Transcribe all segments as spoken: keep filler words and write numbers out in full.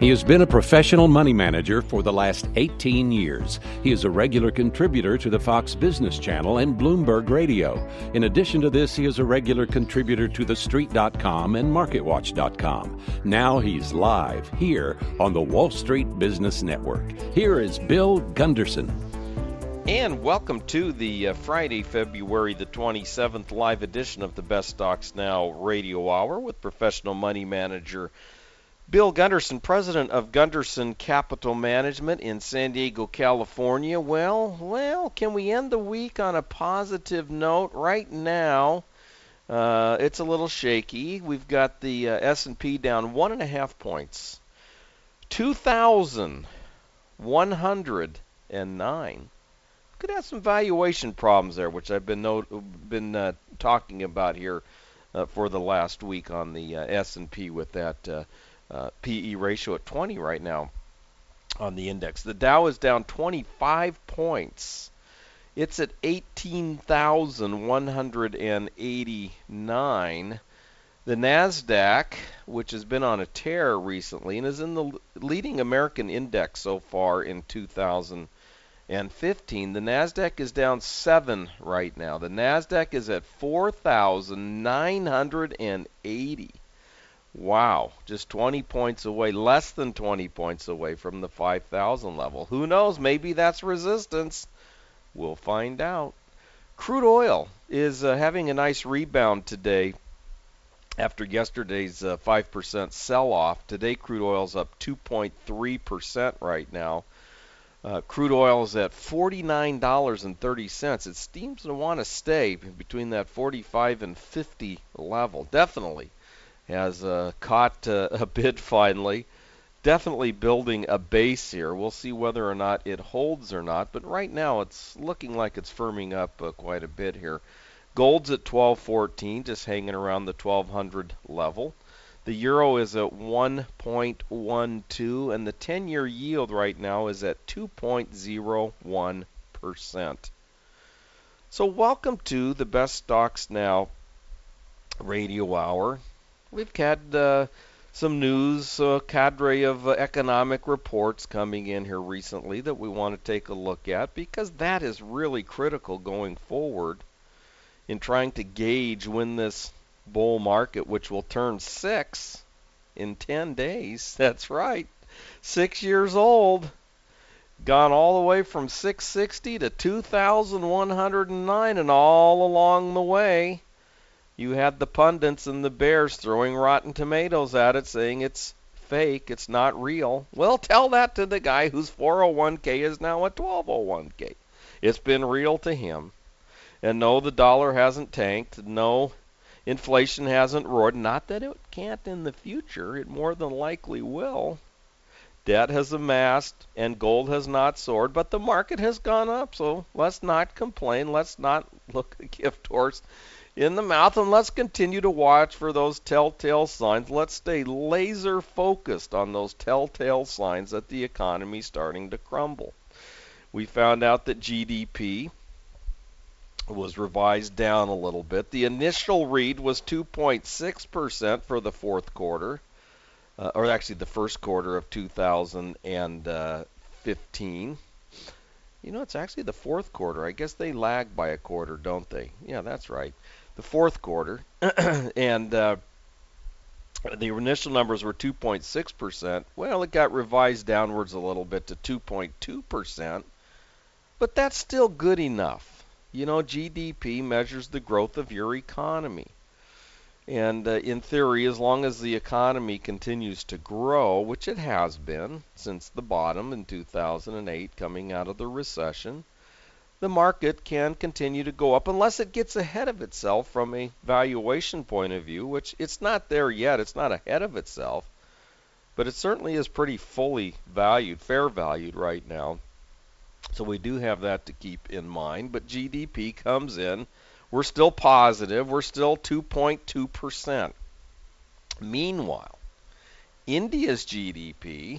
He has been a professional money manager for the last eighteen years. He is a regular contributor to the Fox Business Channel and Bloomberg Radio. In addition to this, he is a regular contributor to the street dot com and market watch dot com. Now he's live here on the Wall Street Business Network. Here is Bill Gunderson. And welcome to the uh, Friday, February the twenty-seventh live edition of the Best Stocks Now Radio Hour with professional money manager Bill Gunderson, president of Gunderson Capital Management in San Diego, California. Well, well, can we end the week on a positive note? Right now, uh, it's a little shaky. We've got the uh, S and P down one and a half points, two thousand one hundred nine. Could have some valuation problems there, which I've been no, been uh, talking about here uh, for the last week on the uh, S and P with that uh, uh, P E ratio at twenty right now on the index. The Dow is down twenty-five points. It's at eighteen thousand one hundred eighty-nine. The NASDAQ, which has been on a tear recently and is in the leading American index so far in two thousand fifteen, the NASDAQ is down seven right now. The NASDAQ is at four thousand nine hundred eighty. Wow, just twenty points away, less than twenty points away from the five thousand level. Who knows? Maybe that's resistance. We'll find out. Crude oil is uh, having a nice rebound today after yesterday's uh, five percent sell-off. Today, crude oil is up two point three percent right now. Uh, crude oil is at forty-nine dollars and thirty cents. It seems to want to stay between that forty-five and fifty level. Definitely has uh, caught uh, a bid finally. Definitely building a base here. We'll see whether or not it holds or not. But right now it's looking like it's firming up uh, quite a bit here. Gold's at twelve fourteen, just hanging around the twelve hundred level. The euro is at one point one two, and the ten-year yield right now is at two point zero one percent. So welcome to the Best Stocks Now Radio Hour. We've had uh, some news, a cadre of uh, economic reports coming in here recently that we want to take a look at, because that is really critical going forward in trying to gauge when this bull market, which will turn six in ten days, that's right, six years old, gone all the way from six sixty to two thousand one hundred nine, and all along the way you had the pundits and the bears throwing rotten tomatoes at it, saying it's fake, it's not real. Well, tell that to the guy whose four oh one k is now a twelve oh one k. It's been real to him. And no, the dollar hasn't tanked. No, inflation hasn't roared. Not that it can't in the future. It more than likely will. Debt has amassed and gold has not soared, but the market has gone up. So let's not complain. Let's not look a gift horse in the mouth, and let's continue to watch for those telltale signs. Let's stay laser focused on those telltale signs that the economy is starting to crumble. We found out that G D P was revised down a little bit. The initial read was two point six percent for the fourth quarter, uh, or actually the first quarter of two thousand fifteen. You know, it's actually the fourth quarter. I guess they lag by a quarter, don't they? Yeah, that's right. The fourth quarter. and uh, the initial numbers were two point six percent. Well, it got revised downwards a little bit to two point two percent. But that's still good enough. You know, G D P measures the growth of your economy. And uh, in theory, as long as the economy continues to grow, which it has been since the bottom in two thousand eight coming out of the recession, the market can continue to go up unless it gets ahead of itself from a valuation point of view, which it's not there yet. It's not ahead of itself, but it certainly is pretty fully valued, fair valued right now. So we do have that to keep in mind. But G D P comes in. We're still positive. We're still two point two percent. Meanwhile, India's G D P,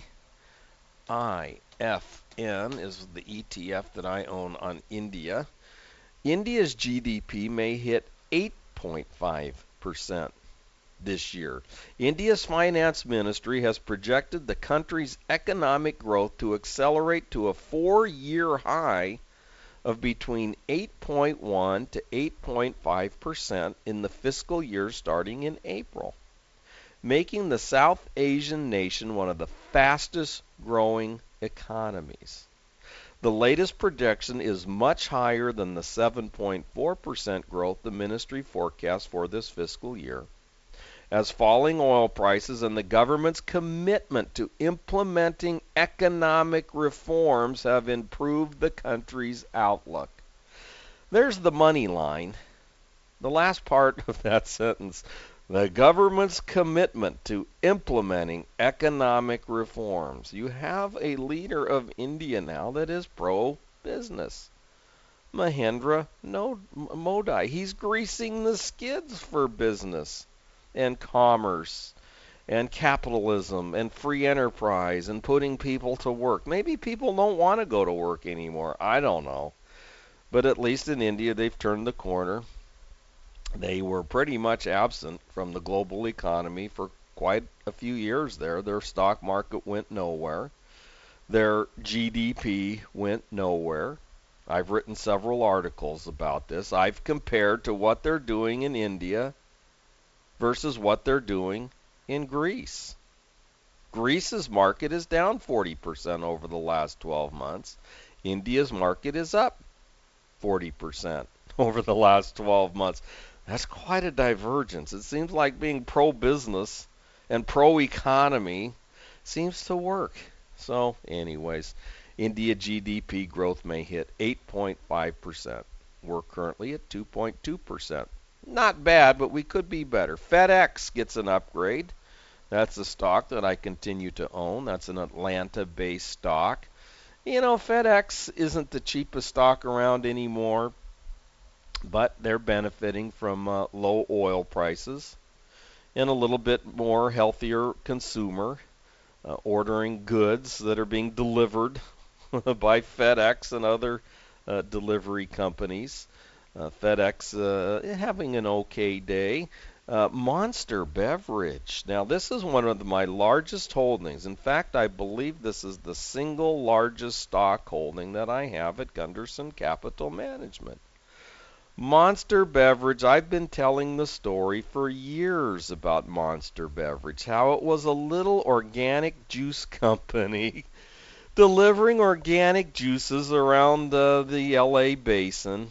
I F N is the E T F that I own on India. India's G D P may hit eight point five percent this year. India's finance ministry has projected the country's economic growth to accelerate to a four-year high of between eight point one to eight point five percent in the fiscal year starting in April, making the South Asian nation one of the fastest growing economies. The latest projection is much higher than the seven point four percent growth the ministry forecast for this fiscal year, as falling oil prices and the government's commitment to implementing economic reforms have improved the country's outlook. There's the money line. The last part of that sentence. The government's commitment to implementing economic reforms. You have a leader of India now that is pro-business. Mahendra Modi. He's greasing the skids for business and commerce and capitalism and free enterprise and putting people to work. Maybe people don't want to go to work anymore. I don't know. But at least in India, they've turned the corner. They were pretty much absent from the global economy for quite a few years there. Their stock market went nowhere. Their G D P went nowhere. I've written several articles about this. I've compared to what they're doing in India versus what they're doing in Greece. Greece's market is down forty percent over the last twelve months. India's market is up forty percent over the last twelve months. That's quite a divergence. It seems like being pro-business and pro-economy seems to work. So, anyways, India G D P growth may hit eight point five percent. We're currently at two point two percent. Not bad, but we could be better. FedEx gets an upgrade. That's a stock that I continue to own. That's an Atlanta-based stock. You know, FedEx isn't the cheapest stock around anymore, but they're benefiting from uh, low oil prices and a little bit more healthier consumer uh, ordering goods that are being delivered by FedEx and other uh, delivery companies. Uh, FedEx uh, having an okay day. Uh, Monster Beverage. Now, this is one of the, my largest holdings. In fact, I believe this is the single largest stock holding that I have at Gunderson Capital Management. Monster Beverage, I've been telling the story for years about Monster Beverage, how it was a little organic juice company delivering organic juices around uh, the L A basin.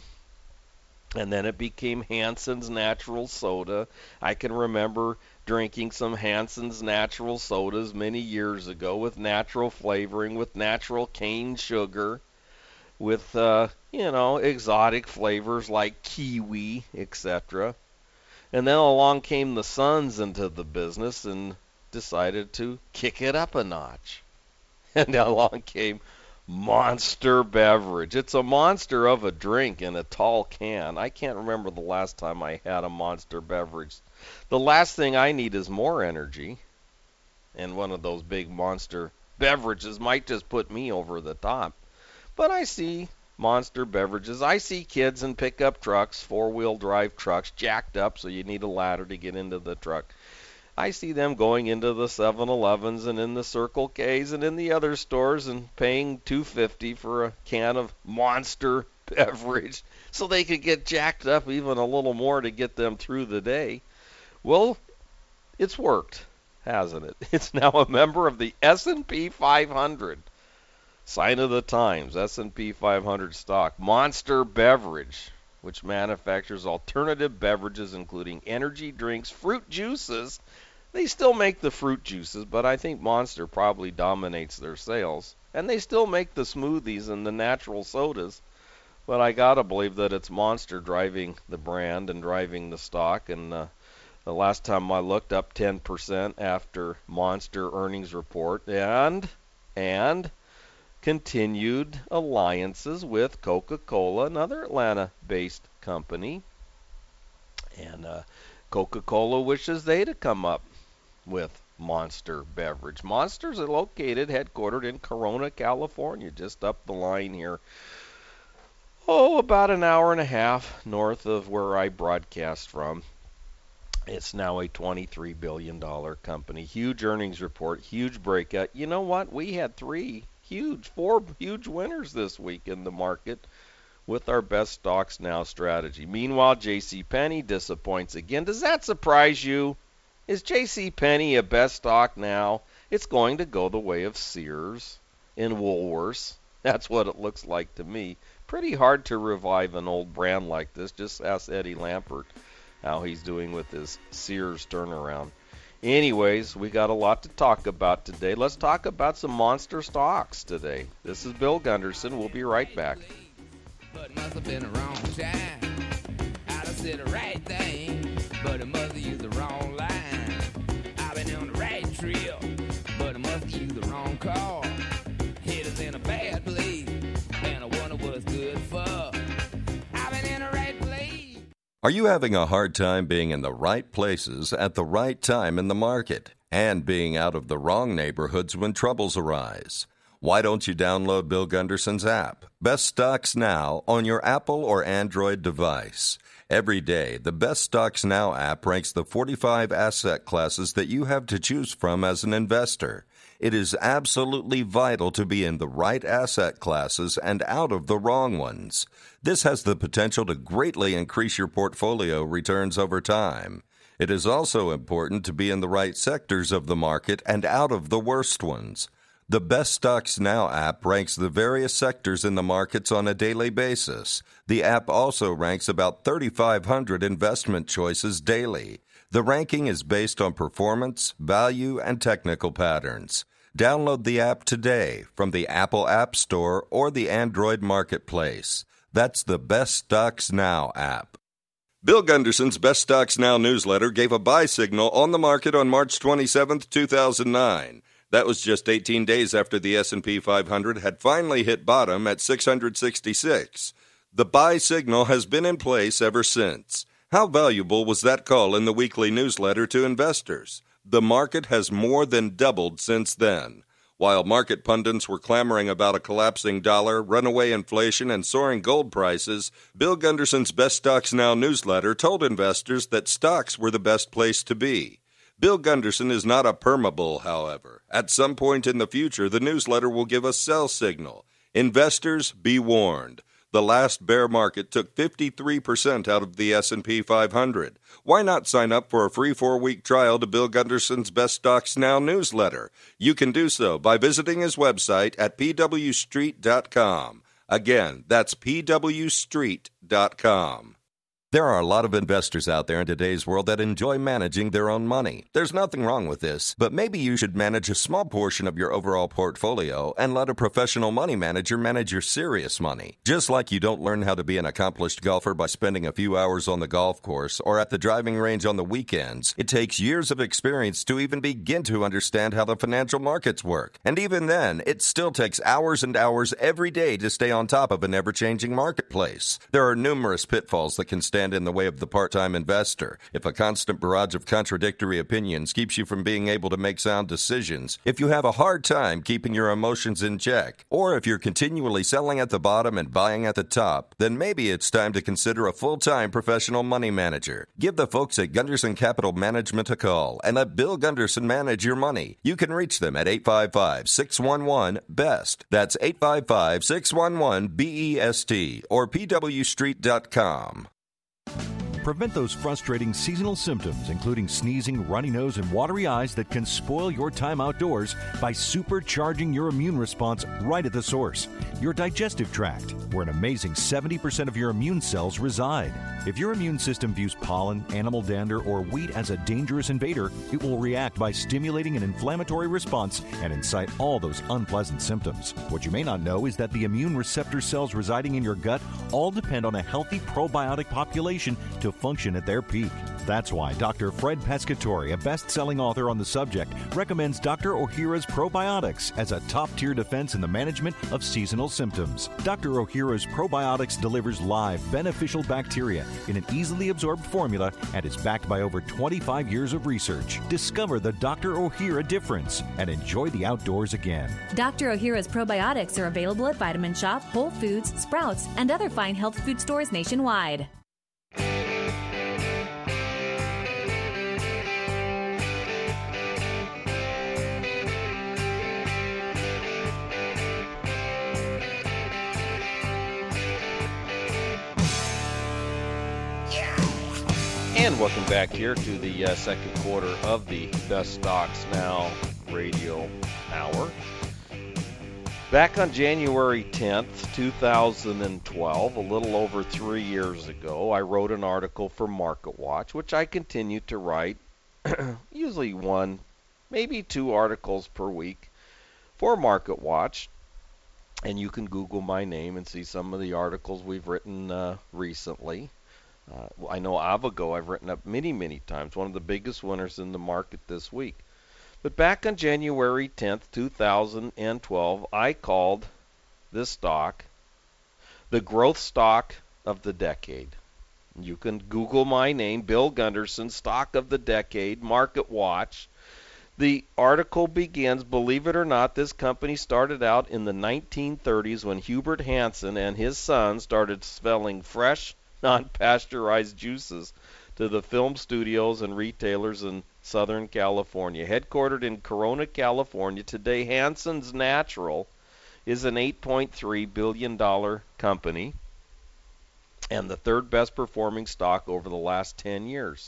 And then it became Hanson's Natural Soda. I can remember drinking some Hanson's Natural Sodas many years ago with natural flavoring, with natural cane sugar, with, uh, you know, exotic flavors like kiwi, et cetera. And then along came the Suns into the business and decided to kick it up a notch. And along came Monster Beverage. It's a monster of a drink in a tall can. I can't remember the last time I had a Monster Beverage. The last thing I need is more energy. And one of those big Monster Beverages might just put me over the top. But I see Monster Beverages. I see kids in pickup trucks, four-wheel drive trucks, jacked up so you need a ladder to get into the truck. I see them going into the seven elevens and in the Circle K's and in the other stores and paying two dollars and fifty cents for a can of Monster Beverage so they could get jacked up even a little more to get them through the day. Well, it's worked, hasn't it? It's now a member of the S and P five hundred. Sign of the times, S and P five hundred stock. Monster Beverage, which manufactures alternative beverages including energy drinks, fruit juices. They still make the fruit juices, but I think Monster probably dominates their sales. And they still make the smoothies and the natural sodas. But I gotta believe that it's Monster driving the brand and driving the stock. And uh, the last time I looked, up ten percent after Monster earnings report. And, and continued alliances with Coca-Cola, another Atlanta-based company. And uh, Coca-Cola wishes they to come up with Monster Beverage. Monsters are located, headquartered in Corona, California, just up the line here. Oh, about an hour and a half north of where I broadcast from. It's now a twenty-three billion dollars company. Huge earnings report, huge breakout. You know what? We had three huge, four huge winners this week in the market with our Best Stocks Now strategy. Meanwhile, JCPenney disappoints again. Does that surprise you? Is JCPenney a best stock now? It's going to go the way of Sears and Woolworths. That's what it looks like to me. Pretty hard to revive an old brand like this. Just ask Eddie Lampert how he's doing with his Sears turnaround. Anyways, we got a lot to talk about today. Let's talk about some monster stocks today. This is Bill Gunderson. We'll be right back. But it must have been the wrong time. I'd have said the right thing, but it must have used the wrong line. I've been on the right trail, but I must have used the wrong car. Hit us in a bad place, and I wonder what it's good for. I've been in the right place. Are you having a hard time being in the right places at the right time in the market and being out of the wrong neighborhoods when troubles arise? Why don't you download Bill Gunderson's app, Best Stocks Now, on your Apple or Android device? Every day, the Best Stocks Now app ranks the forty-five asset classes that you have to choose from as an investor. It is absolutely vital to be in the right asset classes and out of the wrong ones. This has the potential to greatly increase your portfolio returns over time. It is also important to be in the right sectors of the market and out of the worst ones. The Best Stocks Now app ranks the various sectors in the markets on a daily basis. The app also ranks about thirty-five hundred investment choices daily. The ranking is based on performance, value, and technical patterns. Download the app today from the Apple App Store or the Android Marketplace. That's the Best Stocks Now app. Bill Gunderson's Best Stocks Now newsletter gave a buy signal on the market on March twenty-seventh, two thousand nine. That was just eighteen days after the S and P five hundred had finally hit bottom at six hundred sixty-six. The buy signal has been in place ever since. How valuable was that call in the weekly newsletter to investors? The market has more than doubled since then. While market pundits were clamoring about a collapsing dollar, runaway inflation, and soaring gold prices, Bill Gunderson's Best Stocks Now newsletter told investors that stocks were the best place to be. Bill Gunderson is not a permabull, however. At some point in the future, the newsletter will give a sell signal. Investors, be warned. The last bear market took fifty-three percent out of the S and P five hundred. Why not sign up for a free four-week trial to Bill Gunderson's Best Stocks Now newsletter? You can do so by visiting his website at p w street dot com. Again, that's p w street dot com. There are a lot of investors out there in today's world that enjoy managing their own money. There's nothing wrong with this, but maybe you should manage a small portion of your overall portfolio and let a professional money manager manage your serious money. Just like you don't learn how to be an accomplished golfer by spending a few hours on the golf course or at the driving range on the weekends, it takes years of experience to even begin to understand how the financial markets work. And even then, it still takes hours and hours every day to stay on top of an ever-changing marketplace. There are numerous pitfalls that can stand in the way of the part-time investor. If a constant barrage of contradictory opinions keeps you from being able to make sound decisions, if you have a hard time keeping your emotions in check, or if you're continually selling at the bottom and buying at the top, then maybe it's time to consider a full-time professional money manager. Give the folks at Gunderson Capital Management a call and let Bill Gunderson manage your money. You can reach them at eight five five, six one one, B E S T. That's eight five five, six one one, B E S T or p w street dot com. Prevent those frustrating seasonal symptoms, including sneezing, runny nose, and watery eyes that can spoil your time outdoors by supercharging your immune response right at the source, your digestive tract, where an amazing seventy percent of your immune cells reside. If your immune system views pollen, animal dander, or wheat as a dangerous invader, it will react by stimulating an inflammatory response and incite all those unpleasant symptoms. What you may not know is that the immune receptor cells residing in your gut all depend on a healthy probiotic population to function at their peak. That's why Doctor Fred Pescatore, a best-selling author on the subject, recommends Doctor Ohhira's Probiotics as a top-tier defense in the management of seasonal symptoms. Doctor Ohhira's Probiotics delivers live, beneficial bacteria in an easily absorbed formula and is backed by over twenty-five years of research. Discover the Doctor Ohhira difference and enjoy the outdoors again. Doctor Ohhira's Probiotics are available at Vitamin Shop, Whole Foods, Sprouts, and other fine health food stores nationwide. And welcome back here to the uh, second quarter of the Best Stocks Now radio hour. Back on January tenth, two thousand twelve, a little over three years ago, I wrote an article for MarketWatch, which I continue to write, usually one, maybe two articles per week for MarketWatch. And you can Google my name and see some of the articles we've written uh, recently. Uh, I know Avago I've written up many, many times, one of the biggest winners in the market this week. But back on January tenth, two thousand twelve, I called this stock the growth stock of the decade. You can Google my name, Bill Gunderson, stock of the decade, MarketWatch. The article begins, believe it or not, this company started out in the nineteen thirties when Hubert Hansen and his son started selling fresh, non-pasteurized juices to the film studios and retailers in Southern California. Headquartered in Corona, California, today Hansen's Natural is an eight point three billion dollars company and the third best performing stock over the last ten years.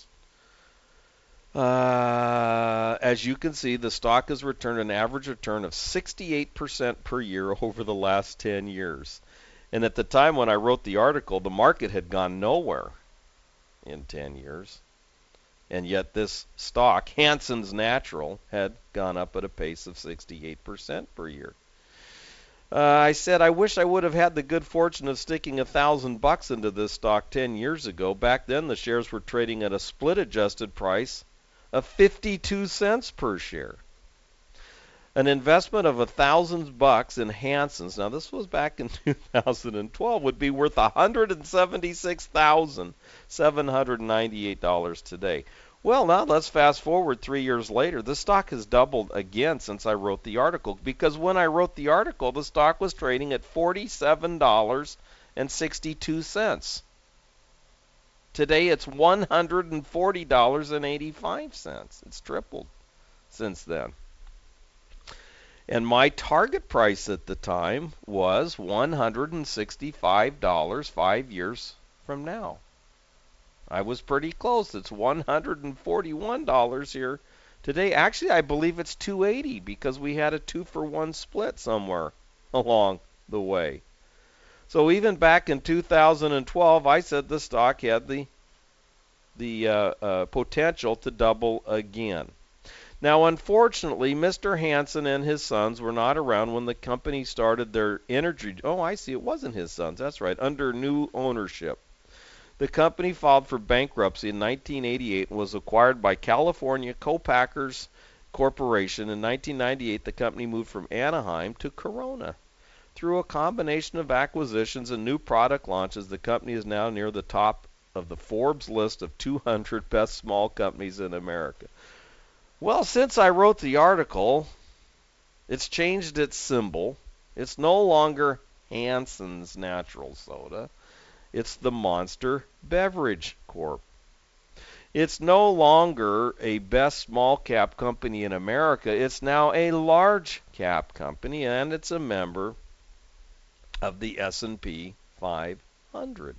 Uh, as you can see, the stock has returned an average return of sixty-eight percent per year over the last ten years. And at the time when I wrote the article, the market had gone nowhere in ten years. And yet this stock, Hansen's Natural, had gone up at a pace of sixty-eight percent per year. Uh, I said I wish I would have had the good fortune of sticking a thousand bucks into this stock ten years ago. Back then the shares were trading at a split adjusted price of fifty-two cents per share. An investment of a thousand bucks in Hansen's, now this was back in two thousand twelve, would be worth one hundred seventy-six thousand seven hundred ninety-eight dollars today. Well, now let's fast forward three years later. The stock has doubled again since I wrote the article, because when I wrote the article, the stock was trading at forty-seven dollars and sixty-two cents. Today it's one hundred forty dollars and eighty-five cents. It's tripled since then. And my target price at the time was one hundred sixty-five dollars five years from now. I was pretty close. It's one hundred forty-one dollars here today. Actually, I believe it's two hundred eighty dollars because we had a two for one split somewhere along the way. So even back in two thousand twelve, I said the stock had the the uh, uh, potential to double again. Now, unfortunately, Mister Hansen and his sons were not around when the company started their energy. Oh, I see. It wasn't his sons. That's right. Under new ownership. The company filed for bankruptcy in nineteen eighty-eight and was acquired by California Co-Packers Corporation. In nineteen ninety-eight, the company moved from Anaheim to Corona. Through a combination of acquisitions and new product launches, the company is now near the top of the Forbes list of two hundred best small companies in America. Well, since I wrote the article, it's changed its symbol. It's no longer Hansen's Natural Soda. It's the Monster Beverage Corp. It's no longer a best small cap company in America. It's now a large cap company, and it's a member of the S and P five hundred.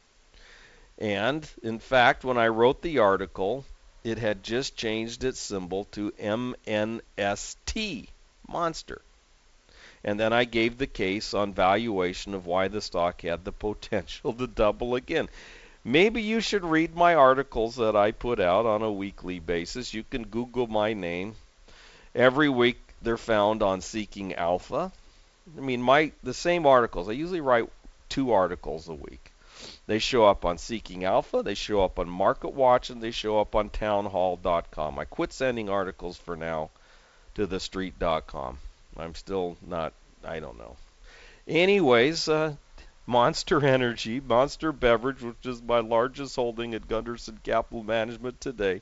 And, in fact, when I wrote the article, it had just changed its symbol to M N S T, Monster. And then I gave the case on valuation of why the stock had the potential to double again. Maybe you should read my articles that I put out on a weekly basis. You can Google my name. Every week they're found on Seeking Alpha. I mean, my the same articles. I usually write two articles a week. They show up on Seeking Alpha, they show up on MarketWatch, and they show up on townhall dot com. I quit sending articles for now to the street dot com. I'm still not, I don't know. Anyways, uh, Monster Energy, Monster Beverage, which is my largest holding at Gunderson Capital Management today,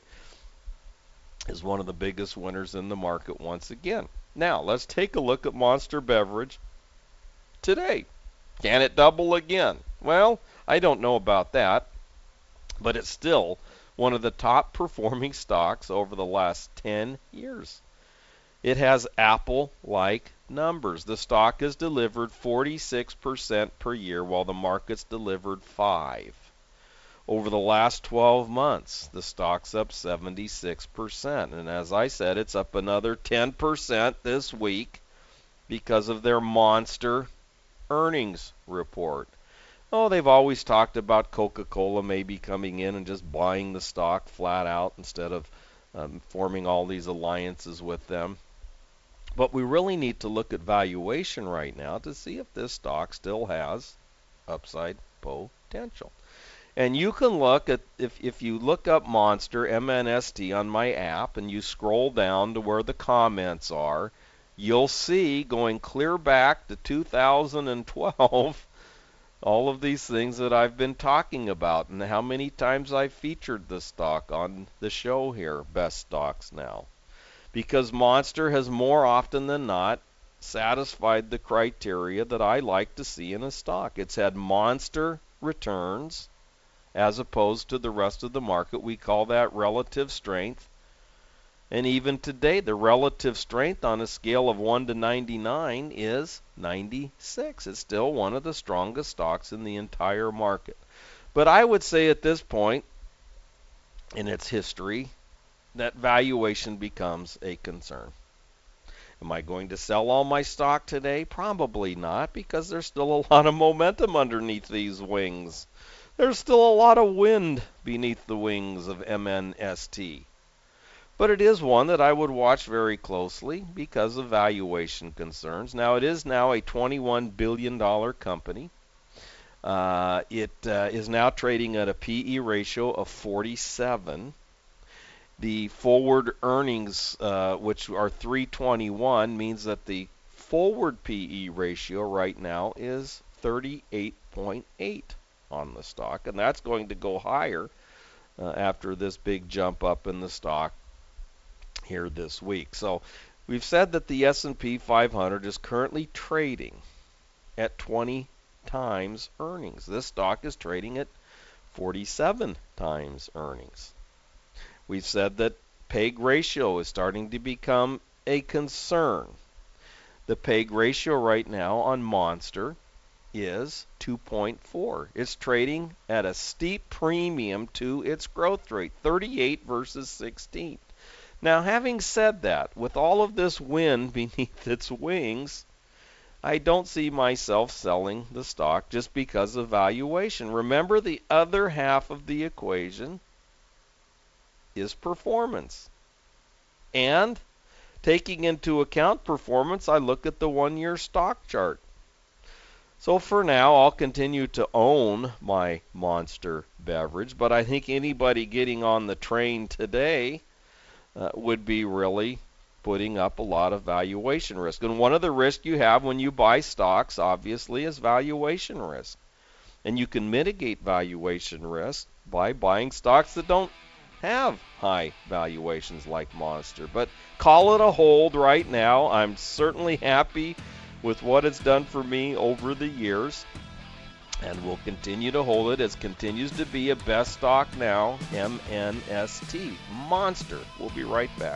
is one of the biggest winners in the market once again. Now, let's take a look at Monster Beverage today. Can it double again? Well, I don't know about that, but it's still one of the top performing stocks over the last ten years. It has Apple-like numbers. The stock has delivered forty-six percent per year while the market's delivered five percent. Over the last twelve months, the stock's up seventy-six percent. And as I said, it's up another ten percent this week because of their monster earnings report. Oh, they've always talked about Coca-Cola maybe coming in and just buying the stock flat out instead of um, forming all these alliances with them. But we really need to look at valuation right now to see if this stock still has upside potential. And you can look at, if, if you look up Monster, M N S T, on my app, and you scroll down to where the comments are, you'll see, going clear back to two thousand twelve, all of these things that I've been talking about and how many times I've featured the stock on the show here, Best Stocks Now. Because Monster has more often than not satisfied the criteria that I like to see in a stock. It's had monster returns as opposed to the rest of the market. We call that relative strength. And even today, the relative strength on a scale of one to ninety-nine is ninety-six. It's still one of the strongest stocks in the entire market. But I would say at this point in its history that valuation becomes a concern. Am I going to sell all my stock today? Probably not, because there's still a lot of momentum underneath these wings. There's still a lot of wind beneath the wings of M N S T. But it is one that I would watch very closely because of valuation concerns. Now, it is now a twenty-one billion dollars company. Uh, it uh, is now trading at a P E ratio of forty-seven. The forward earnings, uh, which are three twenty-one, means that the forward P E ratio right now is thirty-eight point eight on the stock, and that's going to go higher uh, after this big jump up in the stock here this week. So we've said that the S and P five hundred is currently trading at twenty times earnings. This stock is trading at forty-seven times earnings. We've said that P E G ratio is starting to become a concern. The P E G ratio right now on Monster is two point four. It's trading at a steep premium to its growth rate, thirty-eight versus sixteen. Now, having said that, with all of this wind beneath its wings, I don't see myself selling the stock just because of valuation. Remember, the other half of the equation is performance. And taking into account performance, I look at the one-year stock chart. So for now, I'll continue to own my Monster beverage, but I think anybody getting on the train today uh, would be really putting up a lot of valuation risk. And one of the risks you have when you buy stocks, obviously, is valuation risk. And you can mitigate valuation risk by buying stocks that don't have high valuations like Monster. But call it a hold right now. I'm certainly happy with what it's done for me over the years, and we'll continue to hold it as it continues to be a best stock now, M N S T. Monster. We'll be right back.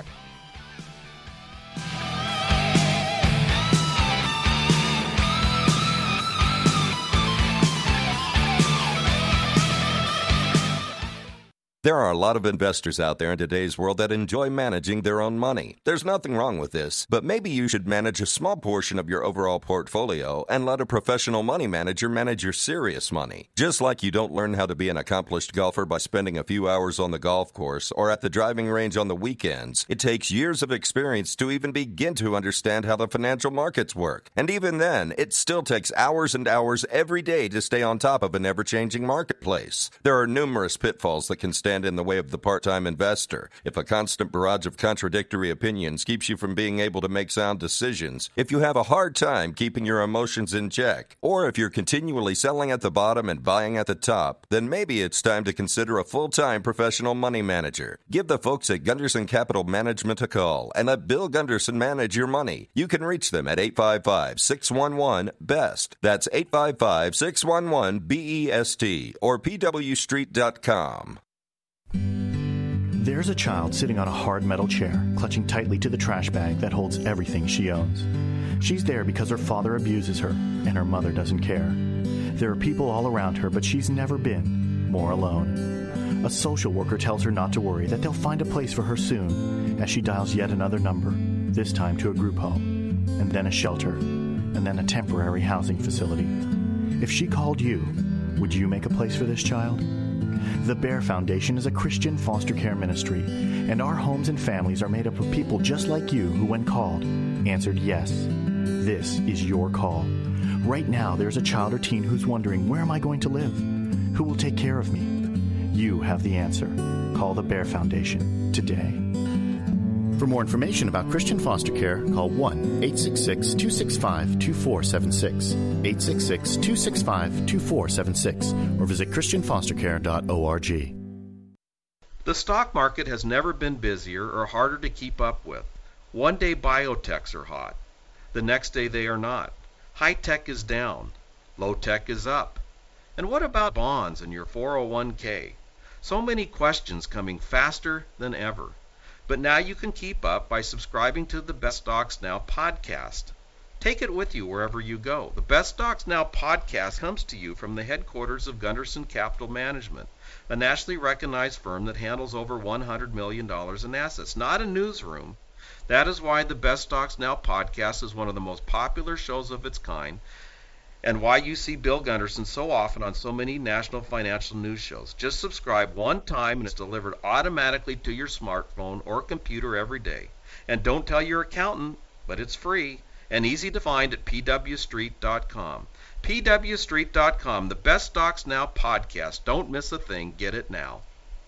There are a lot of investors out there in today's world that enjoy managing their own money. There's nothing wrong with this, but maybe you should manage a small portion of your overall portfolio and let a professional money manager manage your serious money. Just like you don't learn how to be an accomplished golfer by spending a few hours on the golf course or at the driving range on the weekends, it takes years of experience to even begin to understand how the financial markets work. And even then, it still takes hours and hours every day to stay on top of an ever-changing marketplace. There are numerous pitfalls that can stand in the way of the part-time investor. If a constant barrage of contradictory opinions keeps you from being able to make sound decisions, if you have a hard time keeping your emotions in check, or if you're continually selling at the bottom and buying at the top, then maybe it's time to consider a full-time professional money manager. Give the folks at Gunderson Capital Management a call and let Bill Gunderson manage your money. You can reach them at eight five five, six one one, B E S T. That's eight five five, six one one, B E S T or P W street dot com. There's a child sitting on a hard metal chair, clutching tightly to the trash bag that holds everything she owns. She's there because her father abuses her, and her mother doesn't care. There are people all around her, but she's never been more alone. A social worker tells her not to worry, that they'll find a place for her soon, as she dials yet another number, this time to a group home, and then a shelter, and then a temporary housing facility. If she called you, would you make a place for this child? The Bear Foundation is a Christian foster care ministry, and our homes and families are made up of people just like you who, when called, answered yes. This is your call. Right now, there's a child or teen who's wondering, where am I going to live? Who will take care of me? You have the answer. Call the Bear Foundation today. For more information about Christian foster care, call one eight six six, two six five, two four seven six, eight six six, two six five, two four seven six, or visit christian foster care dot org. The stock market has never been busier or harder to keep up with. One day biotechs are hot. The next day they are not. High tech is down. Low tech is up. And what about bonds and your four oh one k? So many questions coming faster than ever. But now you can keep up by subscribing to the Best Stocks Now podcast. Take it with you wherever you go. The Best Stocks Now podcast comes to you from the headquarters of Gunderson Capital Management, a nationally recognized firm that handles over one hundred million dollars in assets, not a newsroom. That is why the Best Stocks Now podcast is one of the most popular shows of its kind, and why you see Bill Gunderson so often on so many national financial news shows. Just subscribe one time and it's delivered automatically to your smartphone or computer every day. And don't tell your accountant, but it's free and easy to find at p w street dot com. p w street dot com, the Best Stocks Now podcast. Don't miss a thing. Get it now.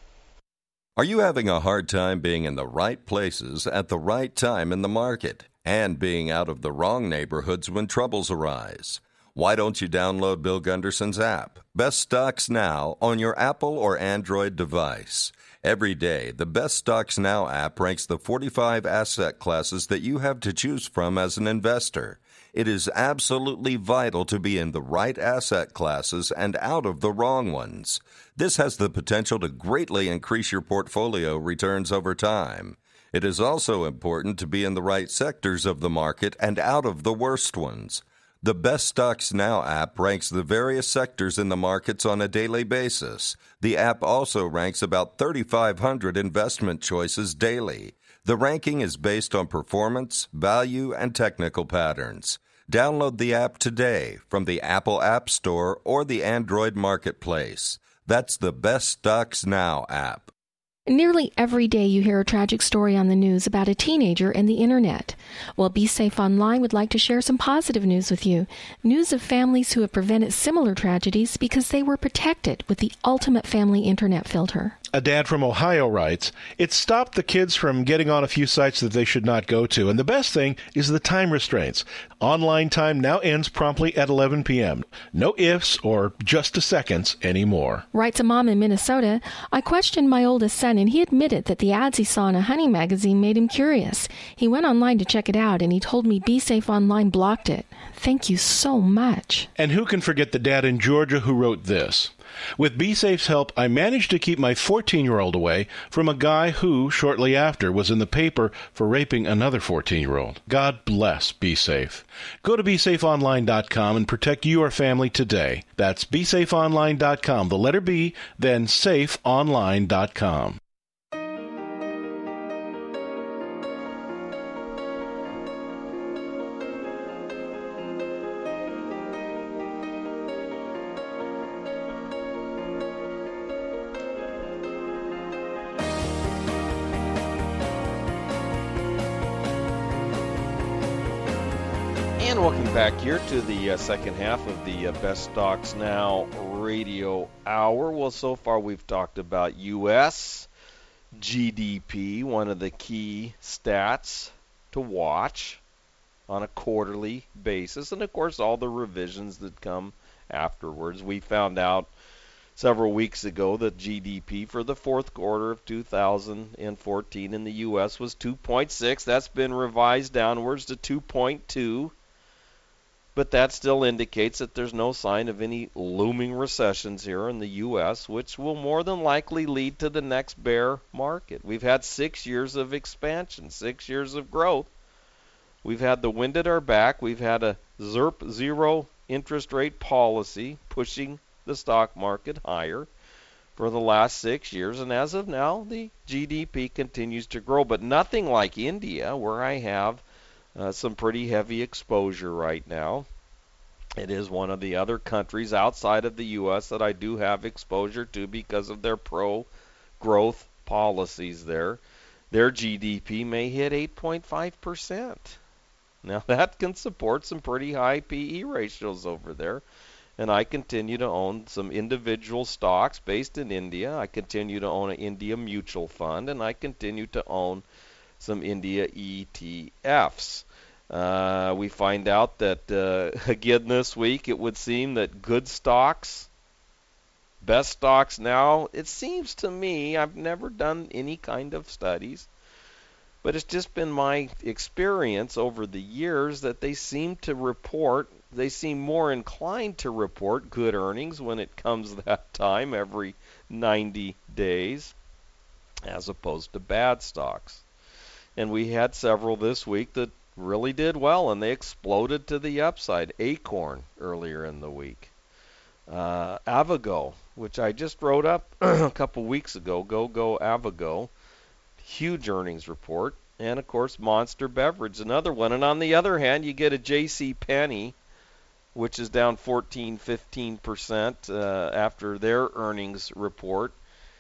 Are you having a hard time being in the right places at the right time in the market and being out of the wrong neighborhoods when troubles arise? Why don't you download Bill Gunderson's app, Best Stocks Now, on your Apple or Android device? Every day, the Best Stocks Now app ranks the forty-five asset classes that you have to choose from as an investor. It is absolutely vital to be in the right asset classes and out of the wrong ones. This has the potential to greatly increase your portfolio returns over time. It is also important to be in the right sectors of the market and out of the worst ones. The Best Stocks Now app ranks the various sectors in the markets on a daily basis. The app also ranks about thirty-five hundred investment choices daily. The ranking is based on performance, value, and technical patterns. Download the app today from the Apple App Store or the Android Marketplace. That's the Best Stocks Now app. Nearly every day you hear a tragic story on the news about a teenager and the internet. Well, Be Safe Online would like to share some positive news with you. News of families who have prevented similar tragedies because they were protected with the ultimate family internet filter. A dad from Ohio writes, "It stopped the kids from getting on a few sites that they should not go to. And the best thing is the time restraints. Online time now ends promptly at eleven p.m. No ifs or just a seconds anymore." Writes a mom in Minnesota, "I questioned my oldest son and he admitted that the ads he saw in a hunting magazine made him curious. He went online to check it out and he told me Be Safe Online blocked it. Thank you so much." And who can forget the dad in Georgia who wrote this? "With BeSafe's help, I managed to keep my fourteen-year-old away from a guy who, shortly after, was in the paper for raping another fourteen-year-old. God bless BeSafe. Go to be safe online dot com and protect your family today. That's be safe online dot com, the letter B, then safe online dot com. And welcome back here to the uh, second half of the uh, Best Stocks Now radio hour. Well, so far we've talked about U S G D P, one of the key stats to watch on a quarterly basis, and of course all the revisions that come afterwards. We found out several weeks ago that G D P for the fourth quarter of two thousand fourteen in the U S was two point six. That's been revised downwards to two point two. But that still indicates that there's no sign of any looming recessions here in the U S, which will more than likely lead to the next bear market. We've had six years of expansion, six years of growth. We've had the wind at our back. We've had a Z I R P zero interest rate policy pushing the stock market higher. for the last six years, and as of now, the G D P continues to grow, but nothing like India, where I have uh, some pretty heavy exposure right now. It is one of the other countries outside of the U S that I do have exposure to because of their pro-growth policies there. Their G D P may hit eight point five percent. Now that can support some pretty high P E ratios over there. And I continue to own some individual stocks based in India. I continue to own an India mutual fund, and I continue to own some India E T Fs. Uh, we find out that, uh, again this week, it would seem that good stocks, best stocks now, it seems to me, I've never done any kind of studies, but it's just been my experience over the years that they seem to report, they seem more inclined to report good earnings when it comes that time every ninety days as opposed to bad stocks. And we had several this week that really did well, and they exploded to the upside. Acorn earlier in the week. Uh, Avago, which I just wrote up a couple weeks ago, Go Go Avago, huge earnings report, and of course Monster Beverage, another one. And on the other hand, you get a J C Penney, which is down fourteen, fifteen percent uh, after their earnings report.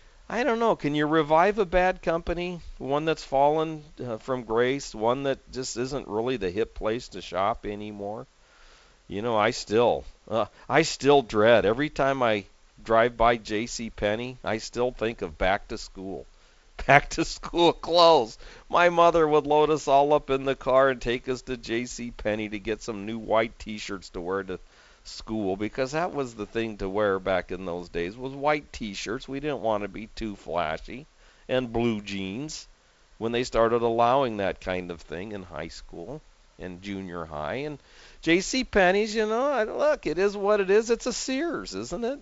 I don't know. Can you revive a bad company? One that's fallen uh, from grace? One that just isn't really the hip place to shop anymore? You know, I still, uh, I still dread every time I drive by J C Penney. I still think of back to school. Back to school clothes. My mother would load us all up in the car and take us to J C Penney to get some new white T-shirts to wear to school, because that was the thing to wear back in those days, was white T-shirts. We didn't want to be too flashy, and blue jeans when they started allowing that kind of thing in high school and junior high. And J C Penney's, you know, look, it is what it is. It's a Sears, isn't it?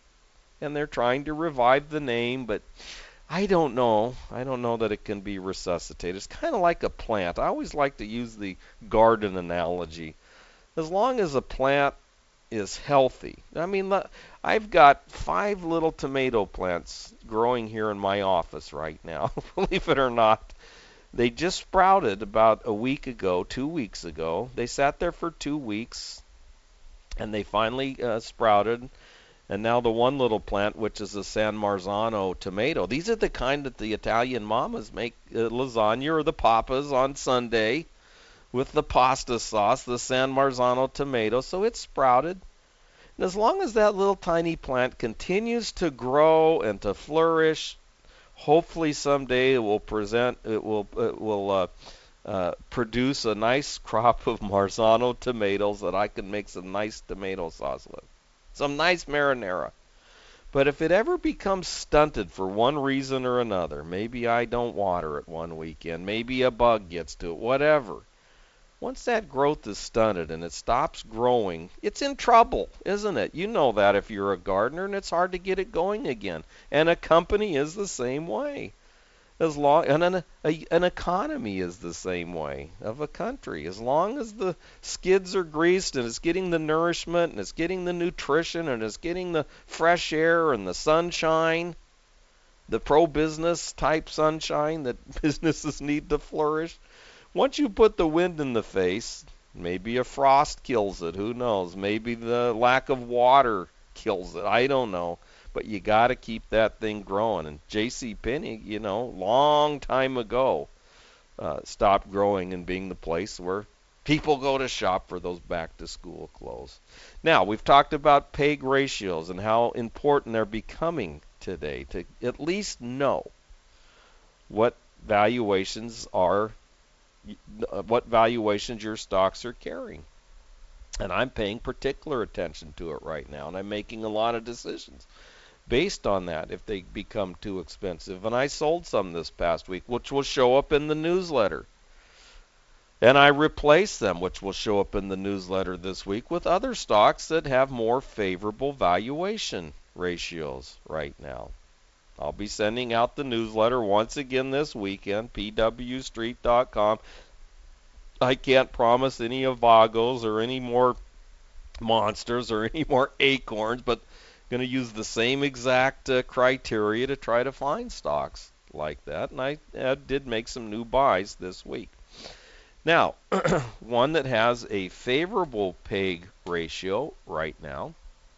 And they're trying to revive the name, but I don't know. I don't know that it can be resuscitated. It's kind of like a plant. I always like to use the garden analogy. As long as a plant is healthy. I mean, I've got five little tomato plants growing here in my office right now. Believe it or not. They just sprouted about a week ago, two weeks ago. They sat there for two weeks, and they finally uh, sprouted. And now the one little plant, which is a San Marzano tomato, these are the kind that the Italian mamas make uh, lasagna or the papas on Sunday with the pasta sauce, the San Marzano tomato. So it's sprouted. And as long as that little tiny plant continues to grow and to flourish, hopefully someday it will present, it will, it will uh, uh, produce a nice crop of Marzano tomatoes that I can make some nice tomato sauce with. Some nice marinara. But if it ever becomes stunted for one reason or another, maybe I don't water it one weekend, maybe a bug gets to it, whatever. Once that growth is stunted and it stops growing, it's in trouble, isn't it? You know that if you're a gardener, and it's hard to get it going again. And a company is the same way. As long and an, a, an economy is the same way of a country. As long as the skids are greased and it's getting the nourishment and it's getting the nutrition and it's getting the fresh air and the sunshine, the pro-business type sunshine that businesses need to flourish. Once you put the wind in the face, maybe a frost kills it. Who knows? Maybe the lack of water kills it. I don't know. But you got to keep that thing growing. And J C Penney, you know, long time ago, uh, stopped growing and being the place where people go to shop for those back-to-school clothes. Now, we've talked about P E G ratios and how important they're becoming today to at least know what valuations are, what valuations your stocks are carrying. And I'm paying particular attention to it right now, and I'm making a lot of decisions based on that if they become too expensive. And I sold some this past week, which will show up in the newsletter. And I replaced them, which will show up in the newsletter this week, with other stocks that have more favorable valuation ratios right now. I'll be sending out the newsletter once again this weekend, P W street dot com. I can't promise any Avagos or any more monsters or any more acorns, but going to use the same exact uh, criteria to try to find stocks like that, and I uh, did make some new buys this week. Now, one that has a favorable P E G ratio right now,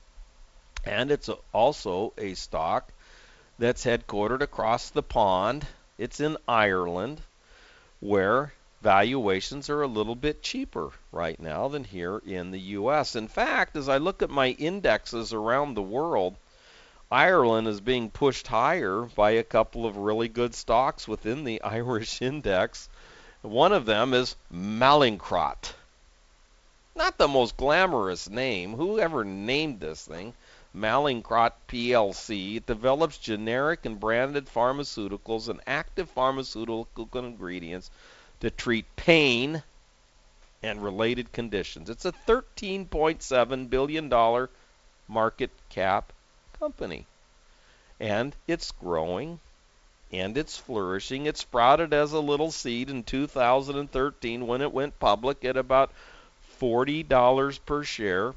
and it's a, also a stock that's headquartered across the pond. It's in Ireland, where valuations are a little bit cheaper right now than here in the U S. In fact, as I look at my indexes around the world, Ireland is being pushed higher by a couple of really good stocks within the Irish index. One of them is Mallinckrodt. Not the most glamorous name. Whoever named this thing? Mallinckrodt P L C. It develops generic and branded pharmaceuticals and active pharmaceutical ingredients to treat pain and related conditions. It's a thirteen point seven billion dollars market cap company. And it's growing, and it's flourishing. It sprouted as a little seed in two thousand thirteen when it went public at about forty dollars per share,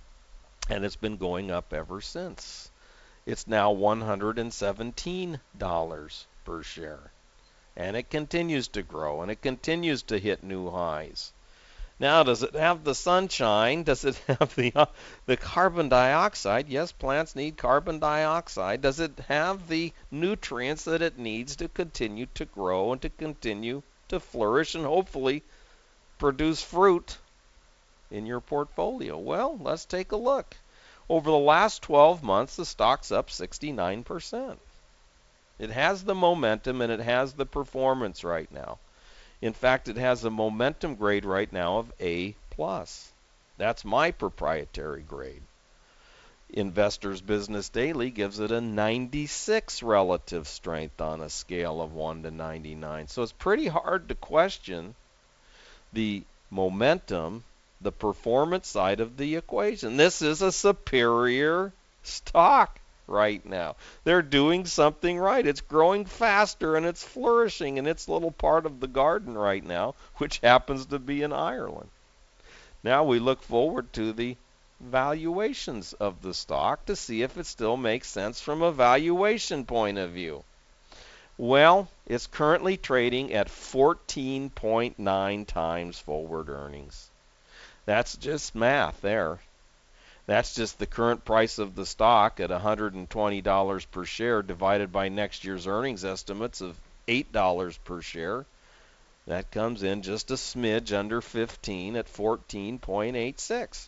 and it's been going up ever since. It's now one hundred seventeen dollars per share. And it continues to grow, and it continues to hit new highs. Now, does it have the sunshine? Does it have the uh, the carbon dioxide? Yes, plants need carbon dioxide. Does it have the nutrients that it needs to continue to grow and to continue to flourish and hopefully produce fruit in your portfolio? Well, let's take a look. Over the last twelve months, the stock's up sixty-nine percent. It has the momentum and it has the performance right now. In fact, it has a momentum grade right now of A plus. That's my proprietary grade. Investors Business Daily gives it a ninety-six relative strength on a scale of one to ninety-nine. So it's pretty hard to question the momentum, the performance side of the equation. This is a superior stock right now. They're doing something right. It's growing faster and it's flourishing in its little part of the garden right now, which happens to be in Ireland. Now we look forward to the valuations of the stock to see if it still makes sense from a valuation point of view. Well, it's currently trading at fourteen point nine times forward earnings. That's just math there. That's just the current price of the stock at one hundred twenty dollars per share divided by next year's earnings estimates of eight dollars per share. That comes in just a smidge under fifteen at fourteen point eight six.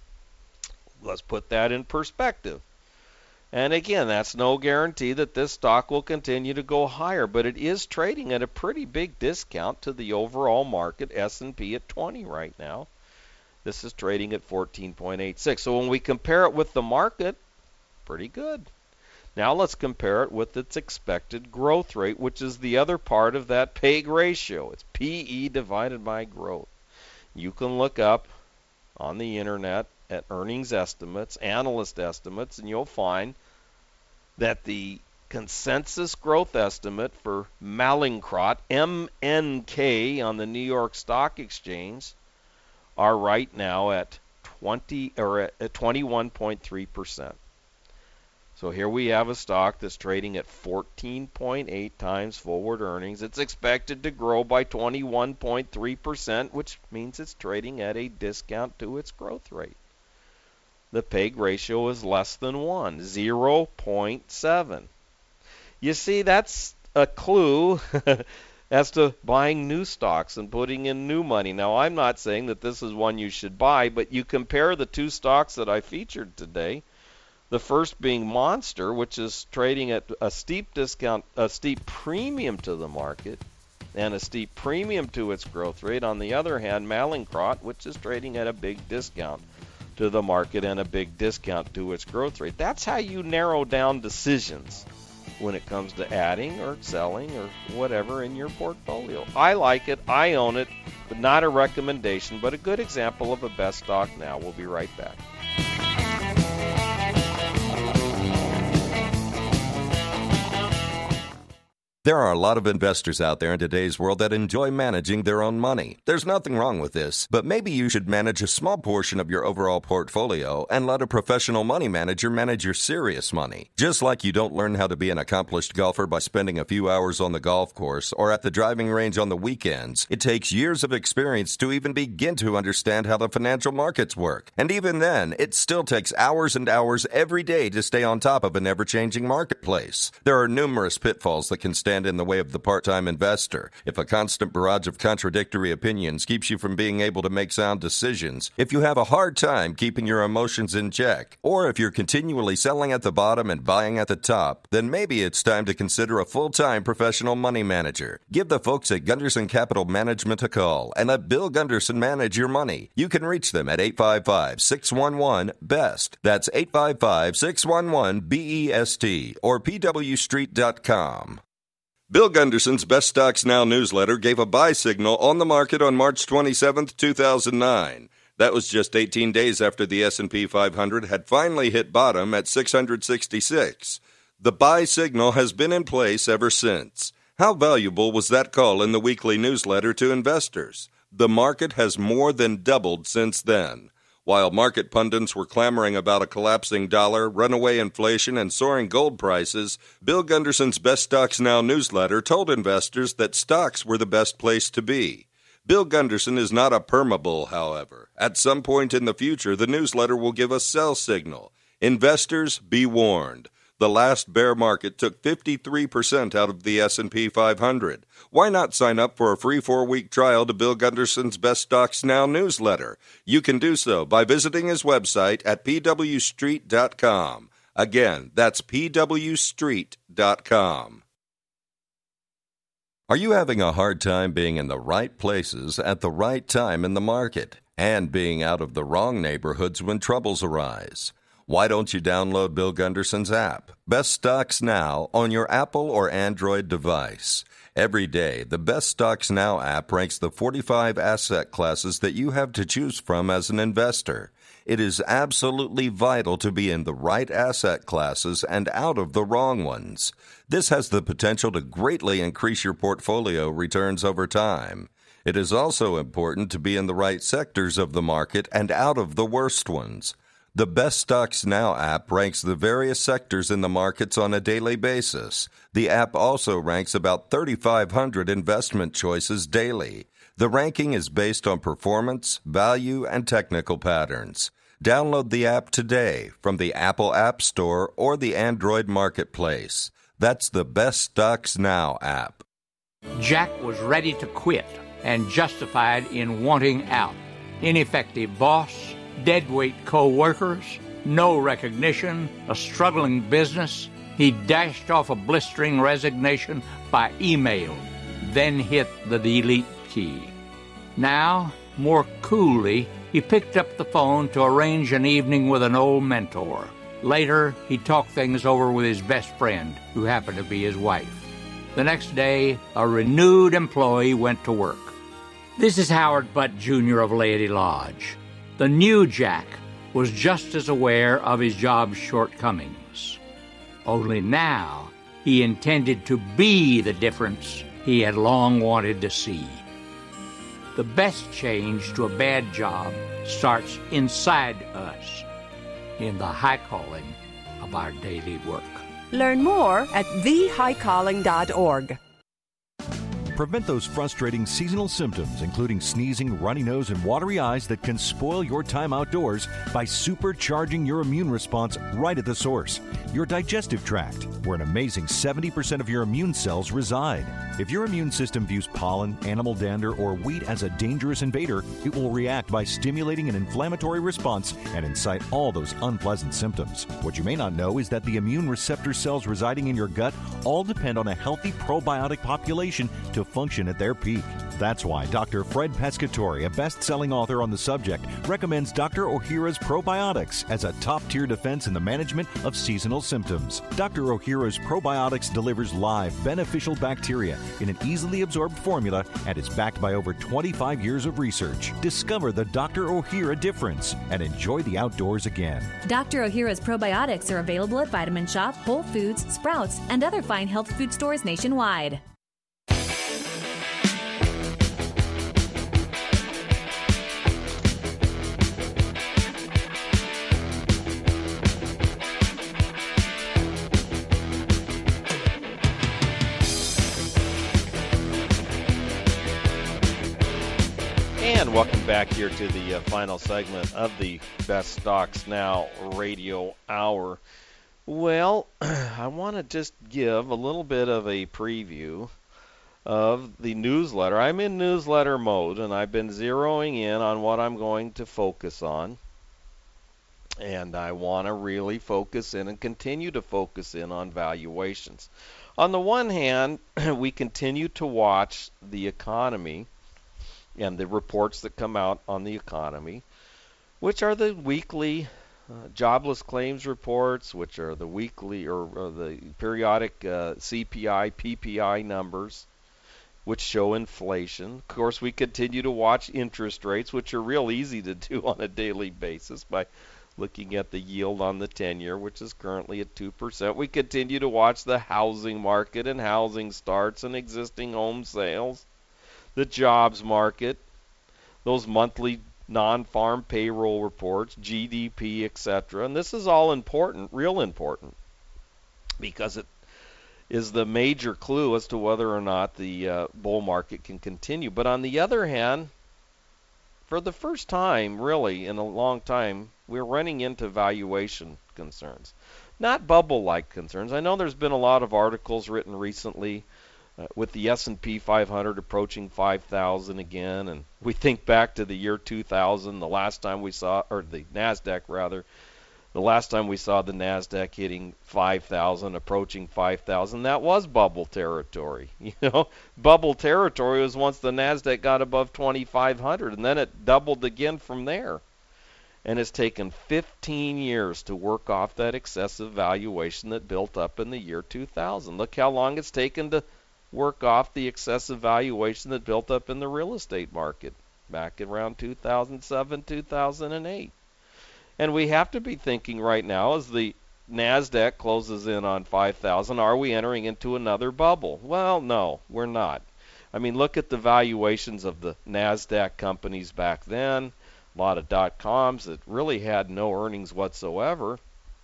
Let's put that in perspective. And again, that's no guarantee that this stock will continue to go higher, but it is trading at a pretty big discount to the overall market, S and P at twenty right now. This is trading at fourteen point eight six. So when we compare it with the market, pretty good. Now let's compare it with its expected growth rate, which is the other part of that P E G ratio. It's P E divided by growth. You can look up on the internet at earnings estimates, analyst estimates, and you'll find that the consensus growth estimate for Mallinckrodt, M N K, on the New York Stock Exchange are right now at twenty or at twenty-one point three percent. So here we have a stock that's trading at fourteen point eight times forward earnings. It's expected to grow by twenty-one point three percent, which means it's trading at a discount to its growth rate. The P E G ratio is less than one, zero point seven. You see, that's a clue as to buying new stocks and putting in new money. Now, I'm not saying that this is one you should buy, but you compare the two stocks that I featured today. The first being Monster, which is trading at a steep discount, a steep premium to the market, and a steep premium to its growth rate. On the other hand, Mallinckrodt, which is trading at a big discount to the market and a big discount to its growth rate. That's how you narrow down decisions when it comes to adding or selling or whatever in your portfolio. I like it, I own it, but not a recommendation, but a good example of a best stock now. We'll be right back. There are a lot of investors out there in today's world that enjoy managing their own money. There's nothing wrong with this, but maybe you should manage a small portion of your overall portfolio and let a professional money manager manage your serious money. Just like you don't learn how to be an accomplished golfer by spending a few hours on the golf course or at the driving range on the weekends, it takes years of experience to even begin to understand how the financial markets work. And even then, it still takes hours and hours every day to stay on top of an ever-changing marketplace. There are numerous pitfalls that can stand in the way of the part-time investor. If a constant barrage of contradictory opinions keeps you from being able to make sound decisions, if you have a hard time keeping your emotions in check, or if you're continually selling at the bottom and buying at the top, then maybe it's time to consider a full-time professional money manager. Give the folks at Gunderson Capital Management a call and let Bill Gunderson manage your money. You can reach them at eight five five, six one one, B E S T. That's eight five five, six one one, B E S T or P W street dot com. Bill Gunderson's Best Stocks Now newsletter gave a buy signal on the market on March twenty-seventh, two thousand nine. That was just eighteen days after the S and P five hundred had finally hit bottom at six hundred sixty-six. The buy signal has been in place ever since. How valuable was that call in the weekly newsletter to investors? The market has more than doubled since then. While market pundits were clamoring about a collapsing dollar, runaway inflation, and soaring gold prices, Bill Gunderson's Best Stocks Now newsletter told investors that stocks were the best place to be. Bill Gunderson is not a permabull, however. At some point in the future, the newsletter will give a sell signal. Investors, be warned. The last bear market took fifty-three percent out of the S and P five hundred. Why not sign up for a free four-week trial to Bill Gunderson's Best Stocks Now newsletter? You can do so by visiting his website at P W street dot com. Again, that's P W street dot com. Are you having a hard time being in the right places at the right time in the market and being out of the wrong neighborhoods when troubles arise? Why don't you download Bill Gunderson's app, Best Stocks Now, on your Apple or Android device? Every day, the Best Stocks Now app ranks the forty-five asset classes that you have to choose from as an investor. It is absolutely vital to be in the right asset classes and out of the wrong ones. This has the potential to greatly increase your portfolio returns over time. It is also important to be in the right sectors of the market and out of the worst ones. The Best Stocks Now app ranks the various sectors in the markets on a daily basis. The app also ranks about thirty-five hundred investment choices daily. The ranking is based on performance, value, and technical patterns. Download the app today from the Apple App Store or the Android Marketplace. That's the Best Stocks Now app. Jack was ready to quit and justified in wanting out. Ineffective boss, deadweight co-workers, no recognition, a struggling business. He dashed off a blistering resignation by email, then hit the delete key. Now, more coolly, he picked up the phone to arrange an evening with an old mentor. Later, he talked things over with his best friend, who happened to be his wife. The next day, a renewed employee went to work. This is Howard Butt, Junior of Laity Lodge. The new Jack was just as aware of his job's shortcomings. Only now he intended to be the difference he had long wanted to see. The best change to a bad job starts inside us, in the high calling of our daily work. Learn more at the high calling dot org. Prevent those frustrating seasonal symptoms, including sneezing, runny nose, and watery eyes that can spoil your time outdoors by supercharging your immune response right at the source, your digestive tract, where an amazing seventy percent of your immune cells reside. If your immune system views pollen, animal dander, or wheat as a dangerous invader, it will react by stimulating an inflammatory response and incite all those unpleasant symptoms. What you may not know is that the immune receptor cells residing in your gut all depend on a healthy probiotic population to function at their peak. That's why Doctor Fred Pescatore, a best-selling author on the subject, recommends Doctor Ohhira's Probiotics as a top-tier defense in the management of seasonal symptoms. Doctor Ohhira's Probiotics delivers live, beneficial bacteria in an easily absorbed formula and is backed by over twenty-five years of research. Discover the Doctor Ohhira difference and enjoy the outdoors again. Doctor Ohhira's Probiotics are available at Vitamin Shop, Whole Foods, Sprouts, and other fine health food stores nationwide. And welcome back here to the uh, final segment of the Best Stocks Now Radio Hour. Well, I want to just give a little bit of a preview of the newsletter. I'm in newsletter mode, and I've been zeroing in on what I'm going to focus on. And I want to really focus in and continue to focus in on valuations. On the one hand, we continue to watch the economy and the reports that come out on the economy, which are the weekly uh, jobless claims reports, which are the weekly or, or the periodic uh, C P I, P P I numbers, which show inflation. Of course, we continue to watch interest rates, which are real easy to do on a daily basis by looking at the yield on the ten-year, which is currently at two percent. We continue to watch the housing market and housing starts and existing home sales, the jobs market, those monthly non-farm payroll reports, G D P, et cetera. And this is all important, real important, because it is the major clue as to whether or not the uh, bull market can continue. But on the other hand, for the first time, really, in a long time, we're running into valuation concerns. Not bubble-like concerns. I know there's been a lot of articles written recently Uh, with the S and P five hundred approaching five thousand again, and we think back to the year two thousand, the last time we saw, or the NASDAQ rather, the last time we saw the NASDAQ hitting five thousand, approaching five thousand, that was bubble territory. You know, bubble territory was once the NASDAQ got above twenty-five hundred, and then it doubled again from there. And it's taken fifteen years to work off that excessive valuation that built up in the year two thousand. Look how long it's taken to work off the excessive valuation that built up in the real estate market back around two thousand seven, two thousand eight. And we have to be thinking right now, as the NASDAQ closes in on five thousand, are we entering into another bubble? Well, no, we're not. I mean, look at the valuations of the NASDAQ companies back then, a lot of dot-coms that really had no earnings whatsoever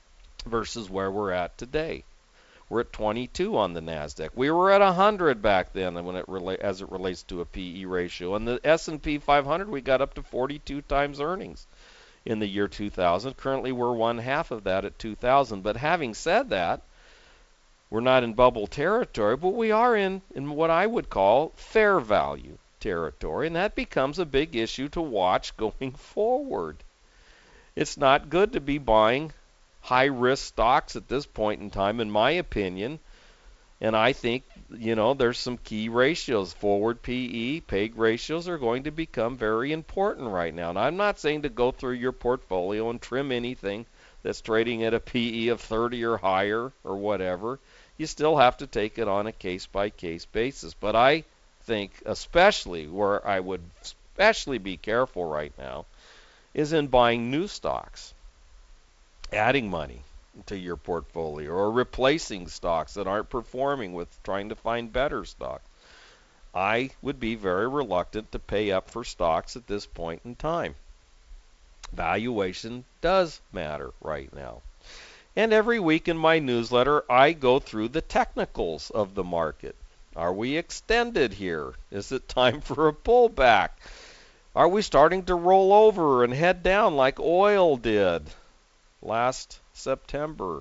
versus where we're at today. We're at twenty-two on the NASDAQ. We were at one hundred back then when it rela- as it relates to a P E ratio. And the S and P five hundred, we got up to forty-two times earnings in the year two thousand. Currently, we're one half of that at two thousand. But having said that, we're not in bubble territory, but we are in, in what I would call fair value territory. And that becomes a big issue to watch going forward. It's not good to be buying high-risk stocks at this point in time, in my opinion. And I think, you know, there's some key ratios. Forward P E, P E G ratios are going to become very important right now. And I'm not saying to go through your portfolio and trim anything that's trading at a P E of thirty or higher or whatever. You still have to take it on a case-by-case basis. But I think especially where I would especially be careful right now is in buying new stocks, adding money to your portfolio, or replacing stocks that aren't performing with trying to find better stocks. I would be very reluctant to pay up for stocks at this point in time. Valuation does matter right now. And every week in my newsletter, I go through the technicals of the market. Are we extended here? Is it time for a pullback? Are we starting to roll over and head down like oil did last September,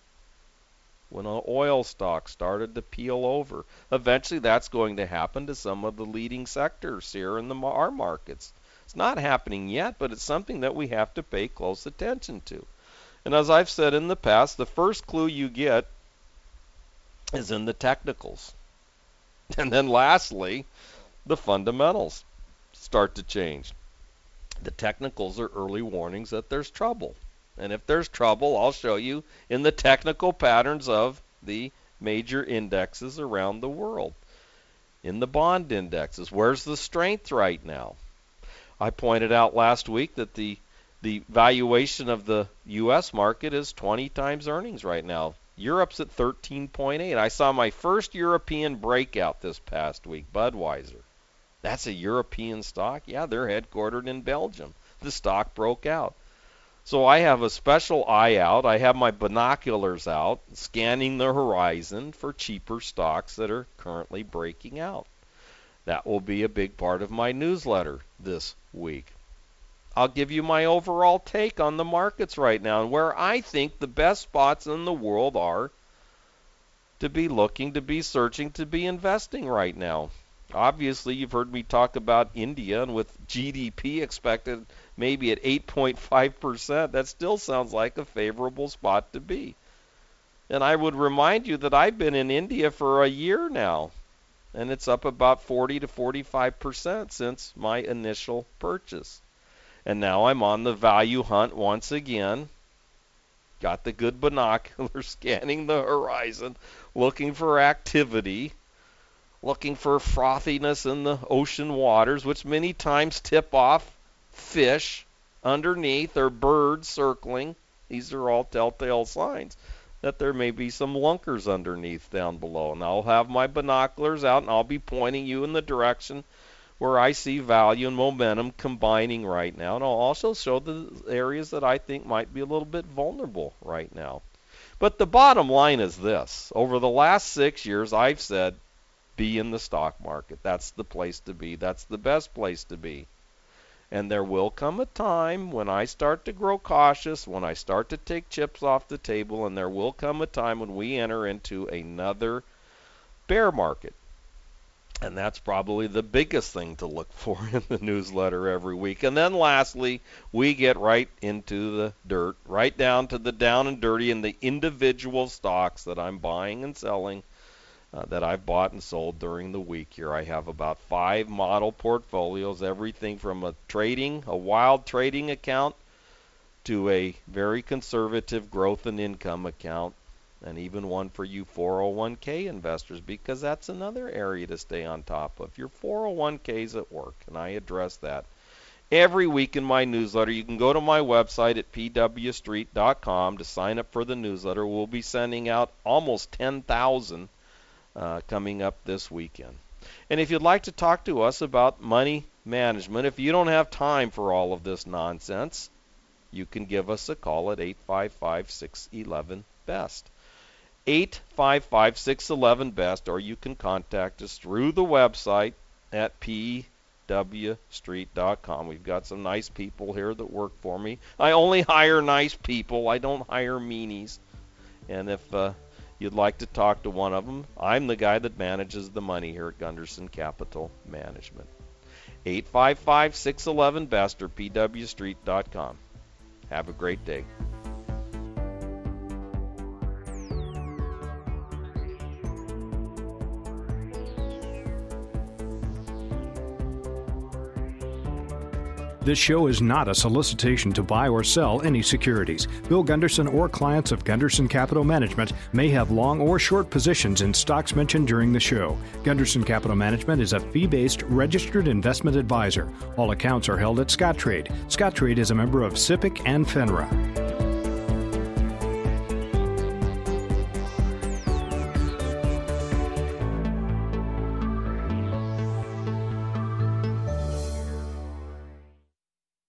when oil stocks started to peel over? Eventually that's going to happen to some of the leading sectors here in the our markets. It's not happening yet, but it's something that we have to pay close attention to. And as I've said in the past, the first clue you get is in the technicals. And then lastly, the fundamentals start to change. The technicals are early warnings that there's trouble. And if there's trouble, I'll show you in the technical patterns of the major indexes around the world. In the bond indexes, where's the strength right now? I pointed out last week that the the valuation of the U S market is twenty times earnings right now. Europe's at thirteen point eight. I saw my first European breakout this past week, Budweiser. That's a European stock? Yeah, they're headquartered in Belgium. The stock broke out. So I have a special eye out. I have my binoculars out, scanning the horizon for cheaper stocks that are currently breaking out. That will be a big part of my newsletter this week. I'll give you my overall take on the markets right now and where I think the best spots in the world are to be looking, to be searching, to be investing right now. Obviously, you've heard me talk about India, and with G D P expected maybe at eight point five percent, that still sounds like a favorable spot to be. And I would remind you that I've been in India for a year now, and it's up about forty to forty-five percent since my initial purchase. And now I'm on the value hunt once again. Got the good binoculars, scanning the horizon, looking for activity, looking for frothiness in the ocean waters, which many times tip off fish underneath or birds circling. These are all telltale signs that there may be some lunkers underneath down below. And I'll have my binoculars out and I'll be pointing you in the direction where I see value and momentum combining right now. And I'll also show the areas that I think might be a little bit vulnerable right now. But the bottom line is this. Over the last six years, I've said, be in the stock market. That's the place to be. That's the best place to be. And there will come a time when I start to grow cautious, when I start to take chips off the table, and there will come a time when we enter into another bear market. And that's probably the biggest thing to look for in the newsletter every week. And then lastly, we get right into the dirt, right down to the down and dirty in the individual stocks that I'm buying and selling, uh, that I've bought and sold during the week here. I have about five model portfolios, everything from a trading, a wild trading account to a very conservative growth and income account, and even one for you four oh one k investors, because that's another area to stay on top of. Your four oh one k's at work, and I address that every week in my newsletter. You can go to my website at p w street dot com to sign up for the newsletter. We'll be sending out almost ten thousand uh, coming up this weekend. And if you'd like to talk to us about money management, if you don't have time for all of this nonsense, you can give us a call at eight five five, six one one, B E S T. eight five five, six one one, B E S T, or you can contact us through the website at p w street dot com. We've got some nice people here that work for me. I only hire nice people. I don't hire meanies. And if uh, you'd like to talk to one of them, I'm the guy that manages the money here at Gunderson Capital Management. eight five five, six one one, B E S T or p w street dot com. Have a great day. This show is not a solicitation to buy or sell any securities. Bill Gunderson or clients of Gunderson Capital Management may have long or short positions in stocks mentioned during the show. Gunderson Capital Management is a fee-based registered investment advisor. All accounts are held at Scottrade. Scottrade is a member of SIPC and FINRA.